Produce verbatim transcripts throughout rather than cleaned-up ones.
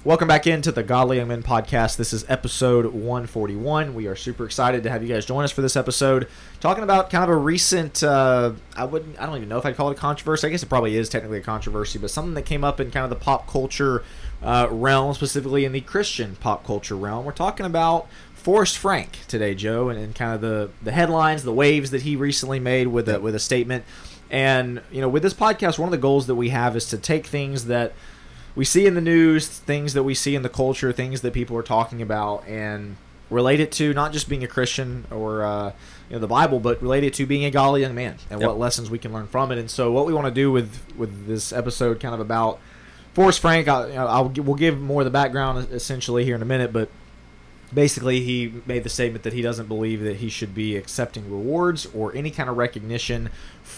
Welcome back into the Godly Young Men podcast. This is episode one forty-one. We are super excited to have you guys join us for this episode, talking about kind of a recent, uh, I wouldn't, I don't even know if I'd call it a controversy. I guess it probably is technically a controversy, but something that came up in kind of the pop culture uh, realm, specifically in the Christian pop culture realm. We're talking about Forrest Frank today, Joe, and, and kind of the, the headlines, the waves that he recently made with a, with a statement. And, you know, with this podcast, one of the goals that we have is to take things that we see in the news, things that we see in the culture, things that people are talking about, and relate it to not just being a Christian or uh, you know, the Bible, but relate it to being a godly young man and yep. what lessons we can learn from it. And so, what we want to do with with this episode, kind of about Forrest Frank, I'll, you know, I'll we'll give more of the background essentially here in a minute, but basically, he made the statement that he doesn't believe that he should be accepting rewards or any kind of recognition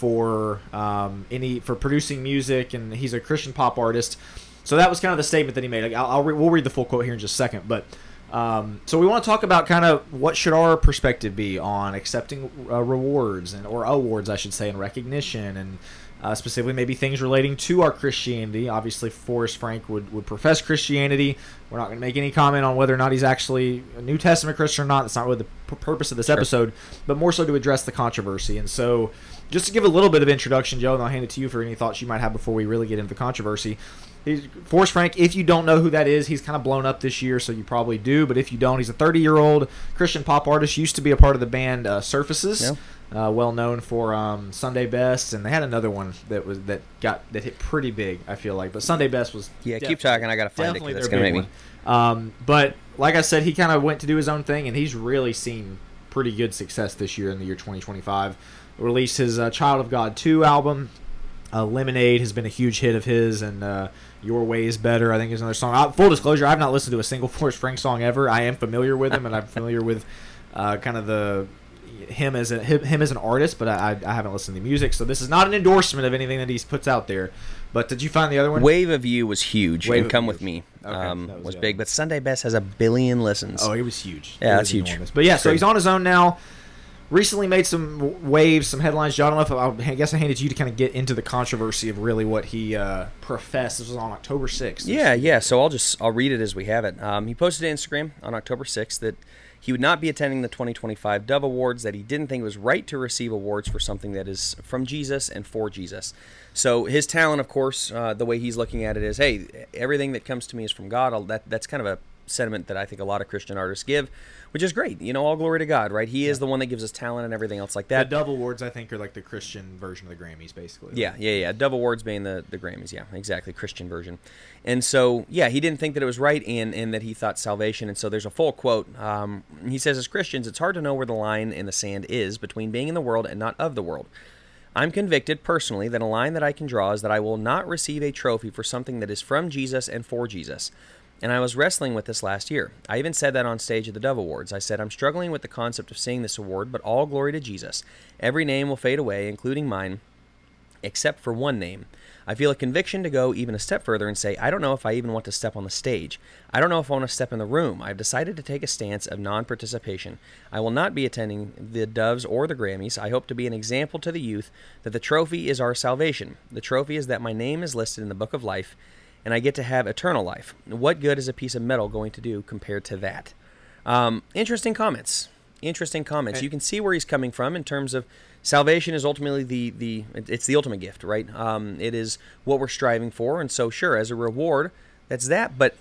for um, any for producing music, and he's a Christian pop artist. So that was kind of the statement that he made. I'll, I'll re- we'll read the full quote here in just a second. But um, so we want to talk about kind of what should our perspective be on accepting uh, rewards and or awards, I should say, and recognition, and uh, specifically maybe things relating to our Christianity. Obviously, Forrest Frank would, would profess Christianity. We're not going to make any comment on whether or not he's actually a New Testament Christian or not. That's not really the p- purpose of this sure. episode, but more so to address the controversy. And so just to give a little bit of introduction, Joe, and I'll hand it to you for any thoughts you might have before we really get into the controversy. He's, Forrest Frank, if you don't know who that is, he's kind of blown up this year, so you probably do. But if you don't, he's a thirty-year-old Christian pop artist. Used to be a part of the band uh, Surfaces, yeah. uh, well known for um, Sunday Best, and they had another one that was that got that hit pretty big, I feel like. But Sunday Best was yeah. Keep talking. I gotta find it because it's gonna make me. Um, but like I said, he kind of went to do his own thing, and he's really seen pretty good success this year in the year twenty twenty-five. Released his uh, Child of God two album. Uh, Lemonade has been a huge hit of his, and uh, Your Way is Better, I think, is another song. Uh, full disclosure, I've not listened to a single Forrest Frank song ever. I am familiar with him, and I'm familiar with uh, kind of the him as a him, him as an artist, but I, I haven't listened to the music. So this is not an endorsement of anything that he puts out there. But did you find the other one? Wave of You was huge, Wave and Come With Me okay, um, was, was yeah. big. But Sunday Best has a billion listens. Oh, it was huge. Yeah, it that's huge. Enormous. But yeah, so he's on his own now. Recently made some waves, some headlines. John, I don't know if I, I guess I handed you to kind of get into the controversy of really what he uh, professed. This was on October sixth. Yeah, yeah. So I'll just I'll read it as we have it. Um, he posted to Instagram on October sixth that he would not be attending the twenty twenty-five Dove Awards, that he didn't think it was right to receive awards for something that is from Jesus and for Jesus. So his talent, of course, uh, the way he's looking at it is, hey, everything that comes to me is from God. I'll, that That's kind of a sentiment that I think a lot of Christian artists give, which is great. You know, all glory to God, right? He is yeah. the one that gives us talent and everything else like that. The Dove Awards, I think, are like the Christian version of the Grammys, basically. Yeah, yeah, yeah. Dove Awards being the, the Grammys, yeah, exactly, Christian version. And so, yeah, he didn't think that it was right and, and that he thought salvation. And so there's a full quote. Um, he says, as Christians, it's hard to know where the line in the sand is between being in the world and not of the world. I'm convicted, personally, that a line that I can draw is that I will not receive a trophy for something that is from Jesus and for Jesus. And I was wrestling with this last year. I even said that on stage at the Dove Awards. I said, I'm struggling with the concept of seeing this award, but all glory to Jesus. Every name will fade away, including mine, except for one name. I feel a conviction to go even a step further and say, I don't know if I even want to step on the stage. I don't know if I want to step in the room. I've decided to take a stance of non-participation. I will not be attending the Doves or the Grammys. I hope to be an example to the youth that the trophy is our salvation. The trophy is that my name is listed in the book of life, and I get to have eternal life. What good is a piece of metal going to do compared to that? Um, interesting comments. Interesting comments. You can see where he's coming from in terms of salvation is ultimately the, the it's the ultimate gift, right? Um, it is what we're striving for, and so sure, as a reward, that's that, but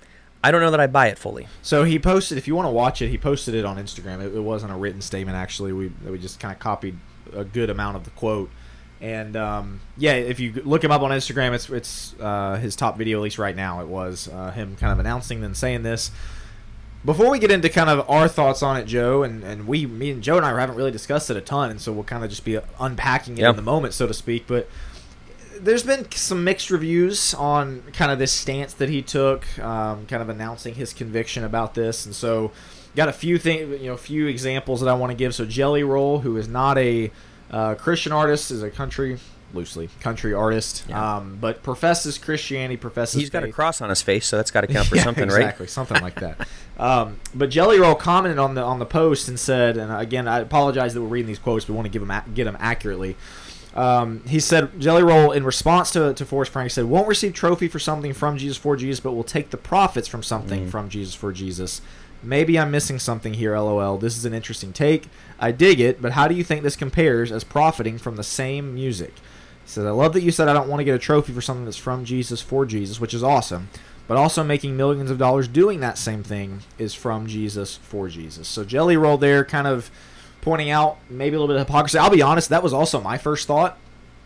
I don't know that I buy it fully. So he posted, if you want to watch it, he posted it on Instagram. It, it wasn't a written statement, actually. We, we just kind of copied a good amount of the quote. And, um, yeah, if you look him up on Instagram, it's it's uh, his top video, at least right now. It was uh, him kind of announcing and saying this. Before we get into kind of our thoughts on it, Joe, and, and we, me and Joe and I haven't really discussed it a ton, and so we'll kind of just be unpacking it yep. in the moment, so to speak. But there's been some mixed reviews on kind of this stance that he took, um, kind of announcing his conviction about this. And so got a few things, you know, a few examples that I want to give. So Jelly Roll, who is not a Uh, Christian artist, is a country loosely country artist, Yeah. um, but professes Christianity, professes He's got a faith. cross on his face, so that's got to count for Yeah, something, exactly, right? something like that. Um, but Jelly Roll commented on the on the post and said, and again, I apologize that we're reading these quotes, but we want to give them a- get them accurately. Um, he said, Jelly Roll, in response to to Forrest Frank, said, "Won't receive trophy for something from Jesus for Jesus, but will take the profits from something Mm. from Jesus for Jesus. Maybe I'm missing something here, lol. This is an interesting take. I dig it, but how do you think this compares as profiting from the same music?" He said, "I love that you said I don't want to get a trophy for something that's from Jesus for Jesus, which is awesome. But also making millions of dollars doing that same thing is from Jesus for Jesus." So Jelly Roll there kind of pointing out maybe a little bit of hypocrisy. I'll be honest, that was also my first thought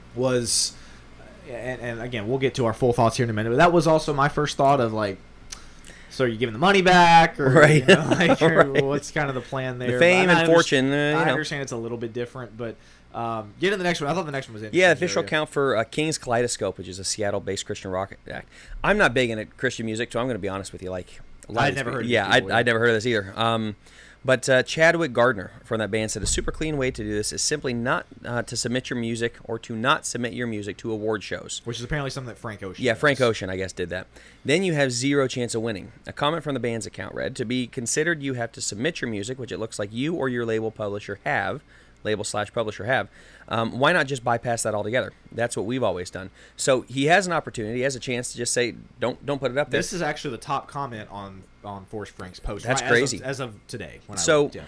was, and, and again, we'll get to our full thoughts here in a minute, but that was also my first thought of like, so are you giving the money back? Or, Right. you know, like, or Right. what's kind of the plan there? The fame But I and underst- fortune, uh, you I know. understand it's a little bit different, but um, get in the next one. I thought the next one was interesting. Yeah, official Area. count for uh, King's Kaleidoscope, which is a Seattle-based Christian rock act. I'm not big into Christian music, so I'm going to be honest with you. Like, a lot I'd of these never people- heard of these Yeah, people, I'd, yeah. I'd never heard of this either. Um, but uh, Chadwick Gardner from that band said a super clean way to do this is simply not uh, to submit your music or to not submit your music to award shows. Which is apparently something that Frank Ocean Yeah, does. Frank Ocean, I guess, did that. Then you have zero chance of winning. A comment from the band's account read, "To be considered, you have to submit your music, which it looks like you or your label publisher have, label slash publisher have. Um, why not just bypass that altogether? That's what we've always done." So he has an opportunity, he has a chance to just say, don't don't put it up there. This is actually the top comment on on Forrest Frank's post. That's right, as of- crazy. As of, today. When So- I looked, yeah.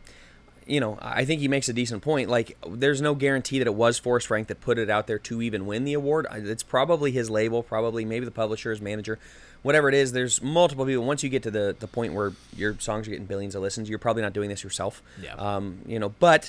You know, I think he makes a decent point. Like, there's no guarantee that it was Forrest Frank that put it out there to even win the award. It's probably his label, probably maybe the publisher, his manager, whatever it is. There's multiple people. Once you get to the, the point where your songs are getting billions of listens, you're probably not doing this yourself. Yeah. Um, you know, but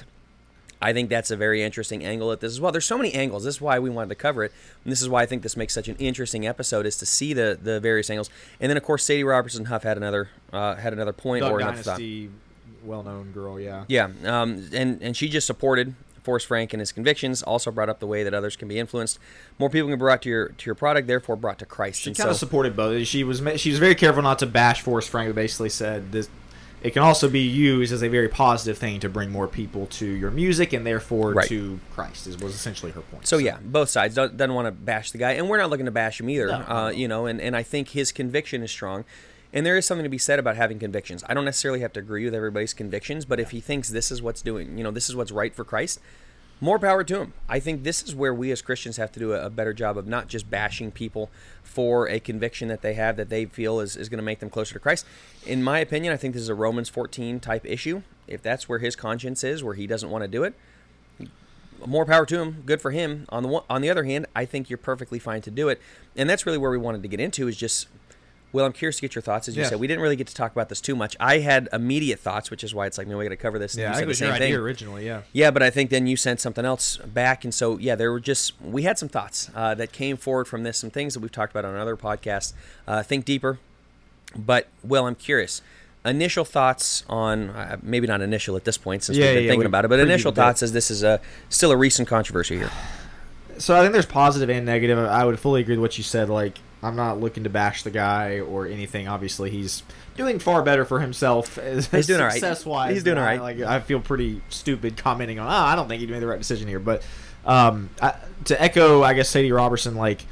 I think that's a very interesting angle at this as well. There's so many angles. This is why we wanted to cover it. And this is why I think this makes such an interesting episode, is to see the the various angles. And then, of course, Sadie Robertson Huff had another uh, had another point Duck or another thought. Dynasty, well-known girl, yeah. Yeah, um, and and she just supported Forrest Frank and his convictions. Also brought up the way that others can be influenced. More people can be brought to your to your product, therefore brought to Christ. She And kind of so, supported both. She was ma- she was very careful not to bash Forrest Frank, but basically said this. It can also be used as a very positive thing to bring more people to your music and therefore Right. to Christ. Is was essentially her point. so yeah, both sides don't, doesn't want to bash the guy, and we're not looking to bash him either. No, uh, no. You know, and, and I think his conviction is strong. And there is something to be said about having convictions. I don't necessarily have to agree with everybody's convictions, but if he thinks this is what's doing, you know, this is what's right for Christ, more power to him. I think this is where we as Christians have to do a, a better job of not just bashing people for a conviction that they have that they feel is, is going to make them closer to Christ. In my opinion, I think this is a Romans fourteen type issue. If that's where his conscience is, where he doesn't want to do it, more power to him. Good for him. On the one, on the other hand, I think you're perfectly fine to do it. And that's really where we wanted to get into, is just, well, I'm curious to get your thoughts. As you Yeah. said, we didn't really get to talk about this too much. I had immediate thoughts, which is why it's like, man, we got to cover this. And yeah, you I said think it the was same your thing. idea originally. Yeah. Yeah, but I think then you sent something else back, and so yeah, there were just we had some thoughts uh, that came forward from this, some things that we've talked about on other podcasts. Uh, think deeper, but Will, I'm curious. Initial thoughts on uh, maybe not initial at this point since Yeah, we've been yeah, thinking we about it, but previewed initial a bit. thoughts as this is a still a recent controversy here. So I think there's positive and negative. I would fully agree with what you said. Like, I'm not looking to bash the guy or anything. Obviously, he's doing far better for himself. As, He's doing all right. success-wise. He's doing than all I- right. Like, I feel pretty stupid commenting on. Oh, I don't think he made the right decision here. But um, I, to echo, I guess Sadie Robertson. Like,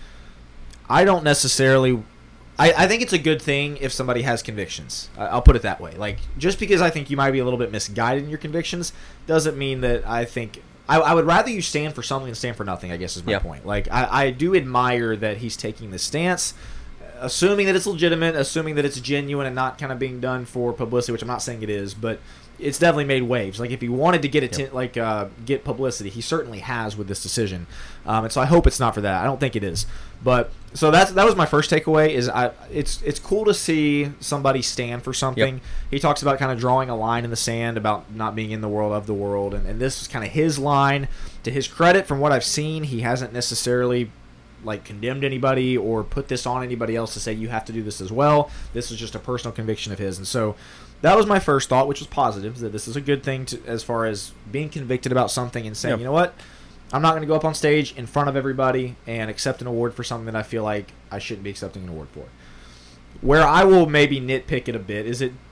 I don't necessarily. I, I think it's a good thing if somebody has convictions. I- I'll put it that way. Like, just because I think you might be a little bit misguided in your convictions doesn't mean that I think. I, I would rather you stand for something than stand for nothing, I guess is my Yeah. point. Like, I, I do admire that he's taking this stance, assuming that it's legitimate, assuming that it's genuine and not kind of being done for publicity, which I'm not saying it is, but it's definitely made waves. Like, if he wanted to get atten- like uh, get publicity, he certainly has with this decision. Um, and so I hope it's not for that. I don't think it is. But so that's that was my first takeaway. Is I it's it's cool to see somebody stand for something. Yep. He talks about kind of drawing a line in the sand about not being in the world of the world, and, and this is kind of his line. To his credit, from what I've seen, he hasn't necessarily like condemned anybody or put this on anybody else to say you have to do this as well. This is just a personal conviction of his, and so that was my first thought, which was positive, that this is a good thing to, as far as being convicted about something and saying, Yep. you know what, I'm not going to go up on stage in front of everybody and accept an award for something that I feel like I shouldn't be accepting an award for. Where I will maybe nitpick it a bit is it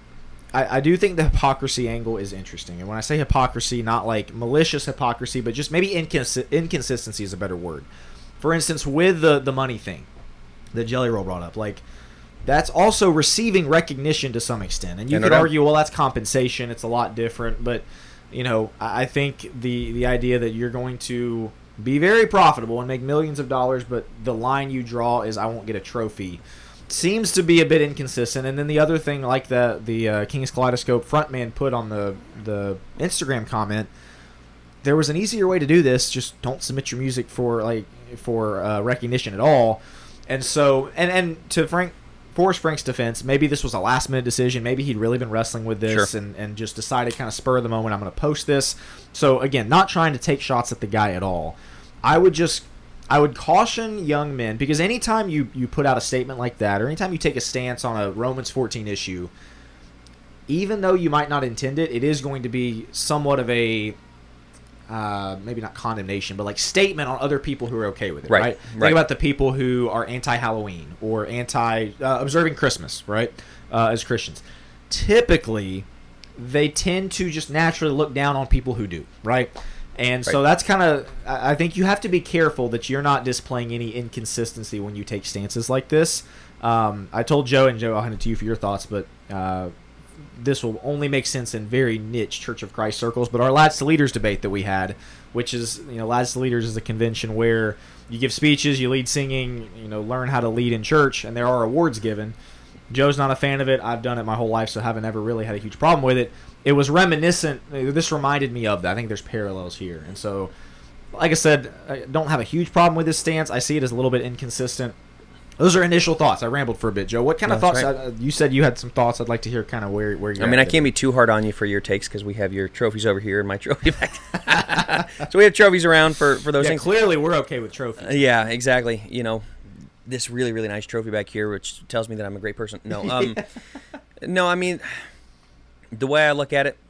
I, I do think the hypocrisy angle is interesting. And when I say hypocrisy, not like malicious hypocrisy, but just maybe incons- inconsistency is a better word. For instance, with the, the money thing that Jelly Roll brought up, like, that's also receiving recognition to some extent. And you Yeah, no could doubt. argue, well, that's compensation. It's a lot different. But, you know, I I think the, the idea that you're going to be very profitable and make millions of dollars, but the line you draw is I won't get a trophy, seems to be a bit inconsistent. And then the other thing, like the the uh, King's Kaleidoscope frontman put on the the Instagram comment, there was an easier way to do this. Just don't submit your music for like for uh, recognition at all. And so, and and to Frank, Forrest Frank's defense, maybe this was a last minute decision. Maybe he'd really been wrestling with this Sure. and and just decided kind of spur of the moment, I'm going to post this. So again, not trying to take shots at the guy at all. I would just I would caution young men, because anytime you, you put out a statement like that, or anytime you take a stance on a Romans fourteen issue, even though you might not intend it, it is going to be somewhat of a, uh, maybe not condemnation, but like statement on other people who are okay with it, Right, right? right. Think about the people who are anti-Halloween or anti-observing Christmas, right, uh, as Christians. Typically, they tend to just naturally look down on people who do, right? And so Right. that's kind of, I I think you have to be careful that you're not displaying any inconsistency when you take stances like this. Um, I told Joe, and Joe, I'll hand it to you for your thoughts, but uh, this will only make sense in very niche Church of Christ circles. But our Lads to Leaders debate that we had, which is, you know, Lads to Leaders is a convention where you give speeches, you lead singing, you know, learn how to lead in church, and there are awards given. Joe's not a fan of it. I've done it my whole life, so haven't ever really had a huge problem with it. It was reminiscent. This reminded me of that. I think there's parallels here. And so, like I said, I don't have a huge problem with this stance. I see it as a little bit inconsistent. Those are initial thoughts. I rambled for a bit, Joe. What kind No, of thoughts? that's right. Uh, you said you had some thoughts. I'd like to hear kind of where, where you're I mean, at I can't with be too hard on you for your takes because we have your trophies over here and my trophy back. So we have trophies around for, for it. those Yeah, things. clearly we're okay with trophies. Uh, yeah, exactly. You know, this really, really nice trophy back here, which tells me that I'm a great person. No, um, no, I mean, the way I look at it,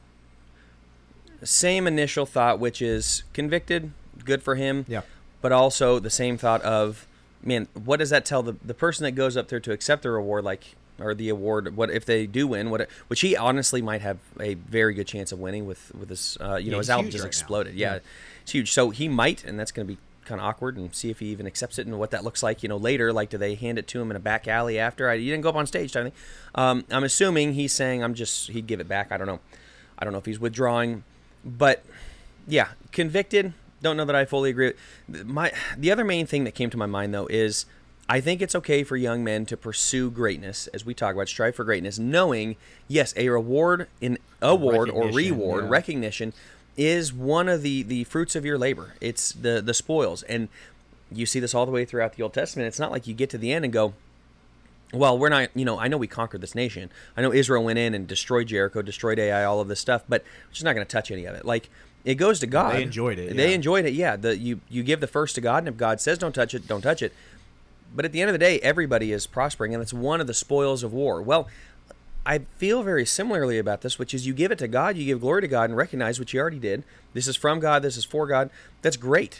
same initial thought, which is convicted, good for him. Yeah. But also the same thought of, man, what does that tell the the person that goes up there to accept the reward, like, or the award? What if they do win? What, which he honestly might have a very good chance of winning with with this. Uh, you Yeah, know, he's his album huge just right now. exploded. Yeah, Yeah. it's huge. So he might, and that's going to be kind of awkward, and see if he even accepts it and what that looks like. You know, later, like, do they hand it to him in a back alley after? I, you didn't go up on stage, type of thing. Um, I'm assuming he's saying, I'm just he'd give it back. I don't know. I don't know if he's withdrawing, but yeah, convicted. Don't know that I fully agree. My the other main thing that came to my mind though is I think it's okay for young men to pursue greatness, as we talk about, strive for greatness, knowing yes, a reward, an award or Recognition, reward, yeah. recognition is one of the the fruits of your labor. It's the the spoils, and you see this all the way throughout the Old Testament. It's not like you get to the end and go, well, we're not, you know, I know we conquered this nation. I know Israel went in and destroyed Jericho, destroyed Ai, all of this stuff, but we're just not going to touch any of it. Like, it goes to God. They enjoyed it, They yeah. enjoyed it, yeah. The, you, you give the first to God, and if God says don't touch it, don't touch it. But at the end of the day, everybody is prospering, and it's one of the spoils of war. Well, I feel very similarly about this, which is you give it to God, you give glory to God, and recognize what you already did. This is from God, this is for God. That's great.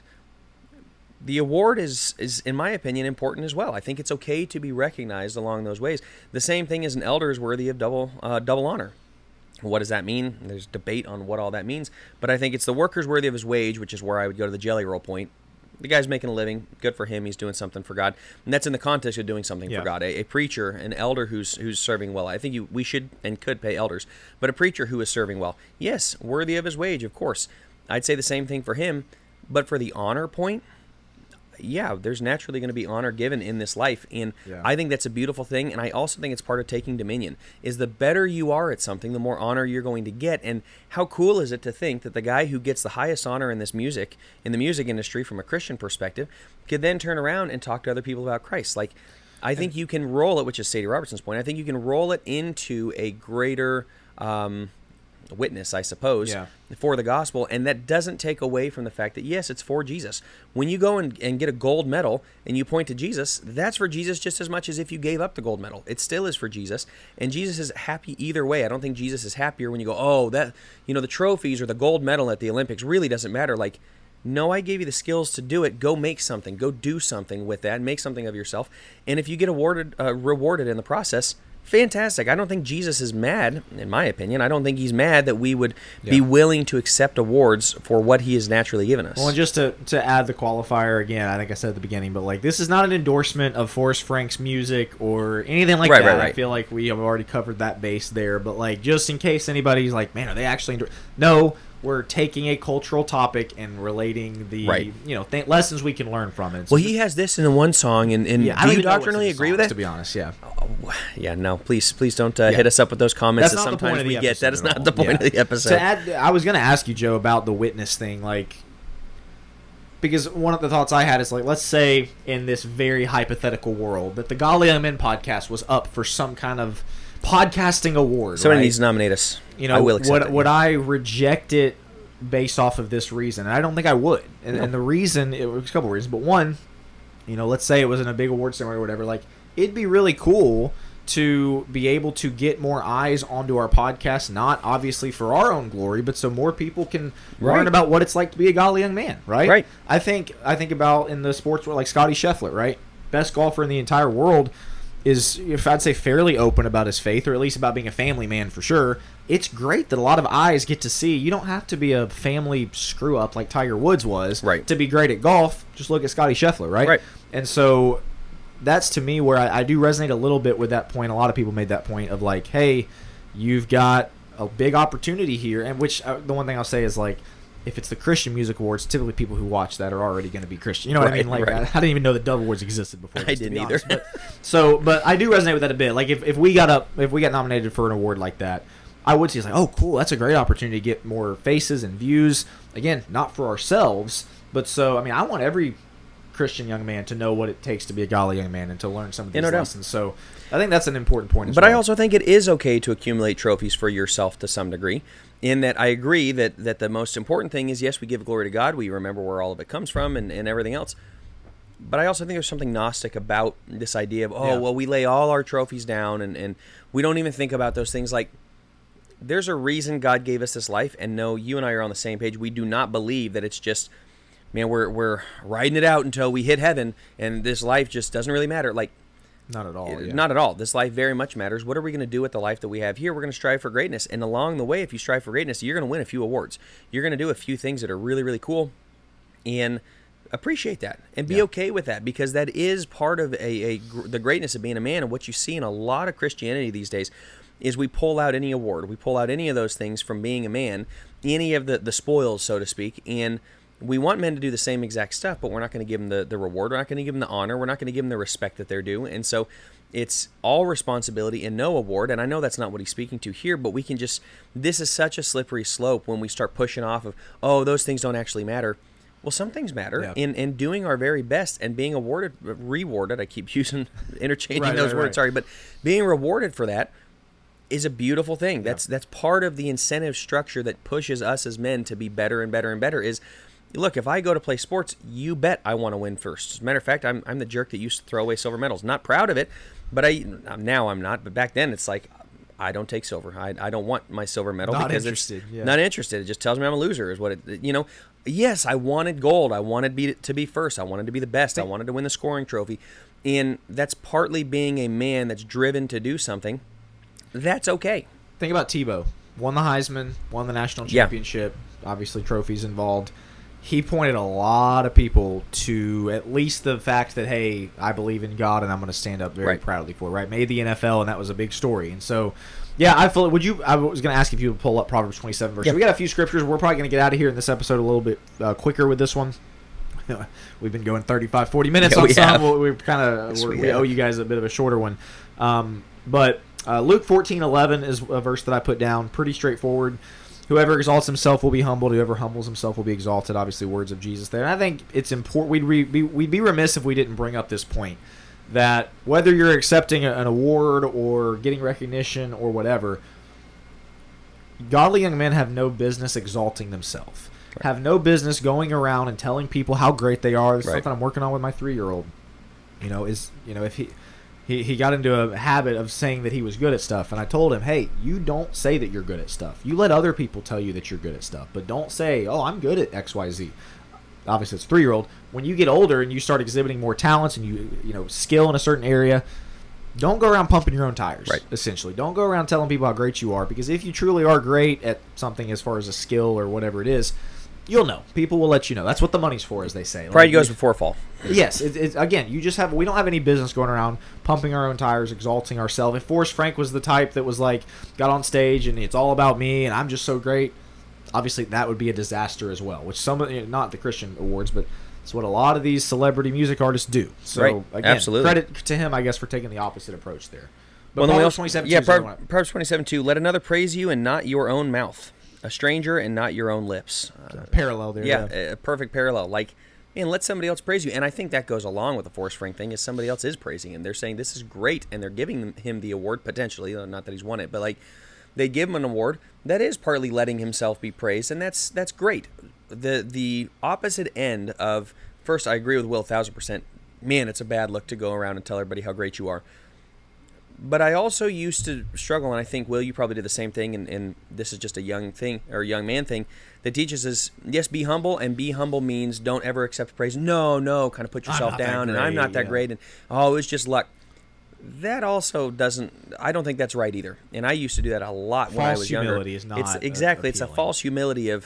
The award is, is, in my opinion, important as well. I think it's okay to be recognized along those ways. The same thing as an elder is worthy of double uh, double honor. What does that mean? There's debate on what all that means. But I think it's the worker's worthy of his wage, which is where I would go to the jelly roll point. The guy's making a living. Good for him. He's doing something for God. And that's in the context of doing something Yeah. for God. A, a preacher, an elder who's who's serving well. I think you, we should and could pay elders. But a preacher who is serving well, yes, worthy of his wage, of course. I'd say the same thing for him. But for the honor point, yeah, there's naturally going to be honor given in this life, and Yeah. I think that's a beautiful thing. And I also think it's part of taking dominion. Is the better you are at something, the more honor you're going to get. And how cool is it to think that the guy who gets the highest honor in this music, in the music industry, from a Christian perspective, could then turn around and talk to other people about Christ? Like, I think you can roll it, which is Sadie Robertson's point. I think you can roll it into a greater um, witness, I suppose, Yeah. for the gospel, and that doesn't take away from the fact that yes, it's for Jesus. When you go and, and get a gold medal and you point to Jesus, that's for Jesus just as much as if you gave up the gold medal. It still is for Jesus, and Jesus is happy either way. I don't think Jesus is happier when you go, oh, that, you know, the trophies or the gold medal at the Olympics really doesn't matter. Like, no, I gave you the skills to do it. Go make something. Go do something with that. Make something of yourself. And if you get awarded, uh, rewarded in the process, fantastic. I don't think Jesus is mad, in my opinion. I don't think he's mad that we would Yeah. be willing to accept awards for what he has naturally given us. Well, and just to, to add the qualifier again, I think I said at the beginning, but like this is not an endorsement of Forrest Frank's music or anything like Right, that. right, right. I feel like we have already covered that base there, but like just in case anybody's like, man, are they actually endor-? No, we're taking a cultural topic and relating the Right. you know th- lessons we can learn from it. So well, he has this in one song, and, and yeah, I do don't you even know what's in doctrinally the agree songs, with that? To be honest, yeah. Yeah, no, please, please don't uh, Yeah. hit us up with those comments That's that not the point sometimes of we the get. That episode is at not all. the point Yeah. of the episode. To add, I was going to ask you, Joe, about the witness thing, like, because one of the thoughts I had is like, let's say in this very hypothetical world that the Golly Young Men podcast was up for some kind of podcasting award. Somebody right? needs to nominate us. You know, I will accept would, it. would I reject it based off of this reason? And I don't think I would. And, No. and the reason, it was a couple of reasons, but one, you know, let's say it was in a big award ceremony or whatever, like, it'd be really cool to be able to get more eyes onto our podcast, not obviously for our own glory, but so more people can Right. learn about what it's like to be a Golly Young Man, right? Right. I think I think about in the sports world, like Scotty Scheffler, right? Best golfer in the entire world, is, if I'd say, fairly open about his faith, or at least about being a family man for sure. It's great that a lot of eyes get to see. You don't have to be a family screw up like Tiger Woods was Right. to be great at golf. Just look at Scotty Scheffler, right? Right. And so that's to me where I, I do resonate a little bit with that point. A lot of people made that point of like, hey, you've got a big opportunity here, and which uh, the one thing I'll say is like, if it's the Christian Music Awards, typically people who watch that are already going to be Christian. You know what I Right, mean? Like, right. I, I didn't even know the Dove Awards existed before. I this, to didn't be either. honest. But, so, but I do resonate with that a bit. Like, if, if we got up, if we got nominated for an award like that, I would say it's like, oh, cool, that's a great opportunity to get more faces and views. Again, not for ourselves, but so I mean, I want every Christian young man to know what it takes to be a Golly Young Man and to learn some of Yeah, these no doubt. lessons. So, I think that's an important point as But well. I also think it is okay to accumulate trophies for yourself to some degree. In that I agree that, that the most important thing is, yes, we give glory to God. We remember where all of it comes from and, and everything else. But I also think there's something Gnostic about this idea of, oh, Yeah. well, we lay all our trophies down and, and we don't even think about those things. Like, there's a reason God gave us this life. And no, you and I are on the same page. We do not believe that it's just, man, we're, we're riding it out until we hit heaven and this life just doesn't really matter. Like, not at all. It- yeah. Not at all. This life very much matters. What are we going to do with the life that we have here? We're going to strive for greatness. And along the way, if you strive for greatness, you're going to win a few awards. You're going to do a few things that are really, really cool. And appreciate that. And be Yeah. okay with that, because that is part of a, a gr- the greatness of being a man. And what you see in a lot of Christianity these days is we pull out any award. We pull out any of those things from being a man, any of the, the spoils, so to speak. And we want men to do the same exact stuff, but we're not going to give them the, the reward. We're not going to give them the honor. We're not going to give them the respect that they're due. And so it's all responsibility and no award. And I know that's not what he's speaking to here, but we can just, this is such a slippery slope when we start pushing off of, oh, those things don't actually matter. Well, some things matter. Yeah. In, in doing our very best and being awarded, rewarded, I keep using, interchanging Right, those right, words, right. sorry, but being rewarded for that is a beautiful thing. That's that's part of the incentive structure that pushes us as men to be better and better and better is, look, if I go to play sports, you bet I want to win first. As a matter of fact, I'm, I'm the jerk that used to throw away silver medals. Not proud of it, but I now I'm not. But back then, it's like, I don't take silver. I, I don't want my silver medal Not because interested, it's yeah. not interested. It just tells me I'm a loser is what it, you know. Yes, I wanted gold. I wanted be, to be first. I wanted to be the best. I wanted to win the scoring trophy. And that's partly being a man that's driven to do something. That's okay. Think about Tebow. Won the Heisman, won the national Yeah. championship, obviously trophies involved. He pointed a lot of people to at least the fact that, hey, I believe in God and I'm going to stand up very Right. proudly for it, right? Made the N F L, and that was a big story. And so, yeah, I feel, would you, I was going to ask if you would pull up Proverbs twenty-seven verse. Yeah. We got a few scriptures. We're probably going to get out of here in this episode a little bit uh, quicker with this one. We've been going thirty-five, forty minutes Yeah, on we some. have. We- We're kind of, Yes, we we owe have. you guys a bit of a shorter one. Um, but uh, Luke fourteen eleven is a verse that I put down. Pretty straightforward. Whoever exalts himself will be humbled. Whoever humbles himself will be exalted. Obviously, words of Jesus there. And I think it's important. We'd re, be we'd be remiss if we didn't bring up this point that whether you're accepting a- an award or getting recognition or whatever, godly young men have no business exalting themselves. Right. Have no business going around and telling people how great they are. This is Right. something I'm working on with my three-year-old. You know, is you know if he. He, he got into a habit of saying that he was good at stuff, and I told him, hey, you don't say that you're good at stuff. You let other people tell you that you're good at stuff, but don't say, oh, I'm good at X Y Z. Obviously, it's a three-year-old. When you get older and you start exhibiting more talents and you you know skill in a certain area, don't go around pumping your own tires. Right. Essentially, don't go around telling people how great you are, because if you truly are great at something as far as a skill or whatever it is, you'll know. People will let you know. That's what the money's for, as they say. Pride Like, goes if- before fall. Yes, it, it, again, you just have. We don't have any business going around pumping our own tires, exalting ourselves. If Forrest Frank was the type that was like got on stage and it's all about me and I'm just so great, obviously that would be a disaster as well. Which some, of you know, not the Christian awards, but it's what a lot of these celebrity music artists do. So Right. again, Absolutely. credit to him, I guess, for taking the opposite approach there. But Well, then we Proverbs also, twenty-seven yeah, two is the Pro- one I- Proverbs twenty-seven two. Let another praise you and not your own mouth, a stranger and not your own lips. Uh, parallel there. yeah, a perfect parallel. Like, man, let somebody else praise you. And I think that goes along with the Forrest Frank thing, is somebody else is praising him. They're saying this is great, and they're giving him the award potentially. Not that he's won it, but like they give him an award that is partly letting himself be praised, and that's that's great. The the opposite end of, first, I agree with Will a thousand percent. Man, it's a bad look to go around and tell everybody how great you are. But I also used to struggle, and I think, Will, you probably did the same thing, and, and this is just a young thing, or a young man thing, that teaches us, yes, be humble, and be humble means don't ever accept praise. No, no, kind of put yourself not that down, and I'm great, not that yeah. great, and, oh, it was just luck. That also doesn't, I don't think that's right either. And I used to do that a lot when I False was younger. humility is not It's, a- exactly, it's a appealing. false humility of,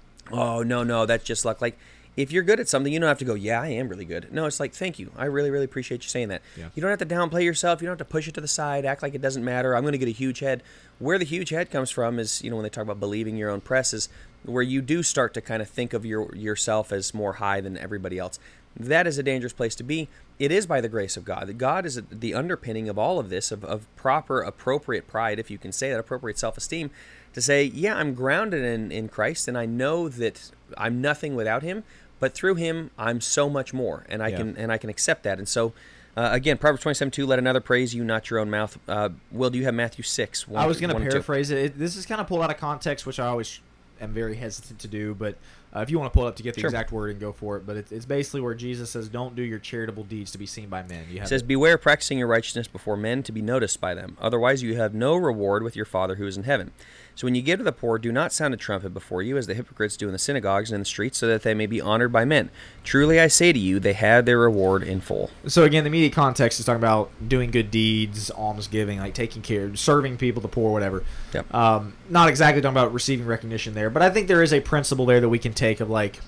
oh, no, no, that's just luck. Like, if you're good at something, you don't have to go, yeah, I am really good. No, it's like, thank you. I really, really appreciate you saying that. Yeah. You don't have to downplay yourself. You don't have to push it to the side, act like it doesn't matter. I'm going to get a huge head. Where the huge head comes from is, you know, when they talk about believing your own press, is where you do start to kind of think of your yourself as more high than everybody else. That is a dangerous place to be. It is by the grace of God. God is the underpinning of all of this, of, of proper, appropriate pride, if you can say that, appropriate self-esteem, to say, yeah, I'm grounded in, in Christ, and I know that I'm nothing without him, but through him, I'm so much more, and I Yeah. can and I can accept that. And so, uh, again, Proverbs twenty-seven two, let another praise you, not your own mouth. Uh, Will, do you have Matthew six? One, I was going to one and two? paraphrase it. it. This is kind of pulled out of context, which I always am very hesitant to do. But uh, if you want to pull it up to get the Sure. exact word and go for it. But it's, it's basically where Jesus says, don't do your charitable deeds to be seen by men. You have It says, it- beware practicing your righteousness before men to be noticed by them. Otherwise you have no reward with your Father who is in heaven. So when you give to the poor, do not sound a trumpet before you, as the hypocrites do in the synagogues and in the streets, so that they may be honored by men. Truly I say to you, they had their reward in full. So again, the immediate context is talking about doing good deeds, almsgiving, like taking care, serving people, the poor, whatever. Yep. Um, not exactly talking about receiving recognition there, but I think there is a principle there that we can take of like,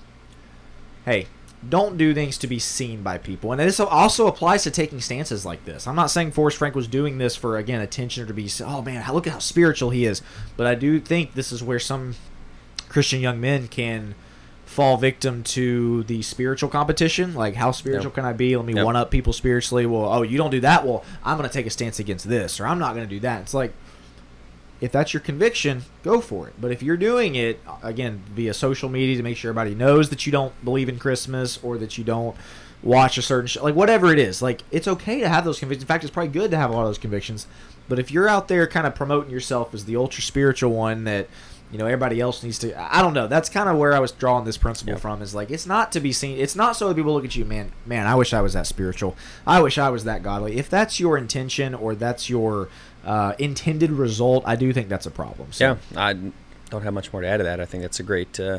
hey, don't do things to be seen by people. And this also applies to taking stances like this. I'm not saying Forrest Frank was doing this for, again, attention or to be, oh man, look at how spiritual he is. But I do think this is where some Christian young men can fall victim to the spiritual competition. Like, how spiritual Yep. can I be? Let me Yep. one up people spiritually. Well, oh, you don't do that? Well, I'm going to take a stance against this, or I'm not going to do that. It's like, if that's your conviction, go for it. But if you're doing it, again, via social media to make sure everybody knows that you don't believe in Christmas or that you don't watch a certain show, like whatever it is, like it's okay to have those convictions. In fact, it's probably good to have a lot of those convictions. But if you're out there kind of promoting yourself as the ultra spiritual one that, you know, everybody else needs to, I don't know. That's kind of where I was drawing this principle Yep. from, is like, it's not to be seen. It's not so that people look at you, man, man, I wish I was that spiritual. I wish I was that godly. If that's your intention or that's your uh, intended result, I do think that's a problem. So, Yeah, I don't have much more to add to that. I think that's a great uh,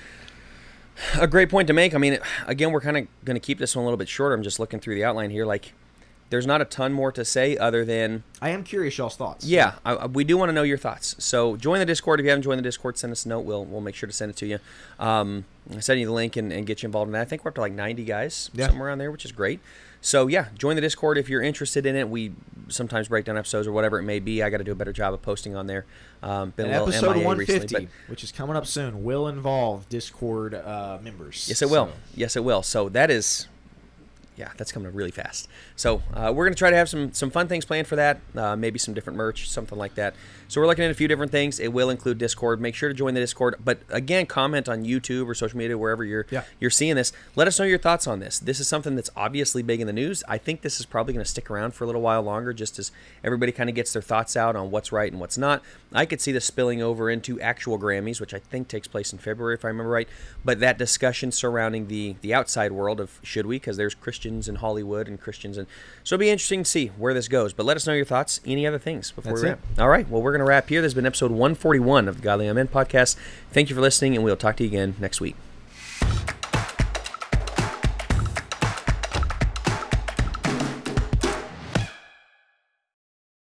a great point to make. I mean, again, we're kind of going to keep this one a little bit shorter. I'm just looking through the outline here. Like, there's not a ton more to say other than, I am curious y'all's thoughts. yeah, I, I- we do want to know your thoughts. So join the Discord. If you haven't joined the Discord, send us a note. We'll we'll make sure to send it to you. Um, I'll send you the link and, and get you involved in that. I think we're up to like ninety guys, Yeah. somewhere around there, which is great. So yeah, join the Discord if you're interested in it. We sometimes break down episodes or whatever it may be. I got to do a better job of posting on there. Um, been And a little episode M I A one recently, fifty, but which is coming up soon, will involve Discord uh, members. yes, it will. So- Yes, it will. So that is, yeah, that's coming up really fast. So uh, we're going to try to have some some fun things planned for that. Uh, maybe some different merch, something like that. So we're looking at a few different things. It will include Discord. Make sure to join the Discord. But again, comment on YouTube or social media, wherever you're Yeah. you're seeing this. Let us know your thoughts on this. This is something that's obviously big in the news. I think this is probably going to stick around for a little while longer, just as everybody kind of gets their thoughts out on what's right and what's not. I could see this spilling over into actual Grammys, which I think takes place in February, if I remember right. But that discussion surrounding the the outside world of should we, because there's Christians in Hollywood and Christians, and so it'll be interesting to see where this goes. But let us know your thoughts. Any other things before That's we it. wrap? All right. Well, we're going to wrap here. This has been episode one forty-one of the Godly Young Men podcast. Thank you for listening, and we'll talk to you again next week.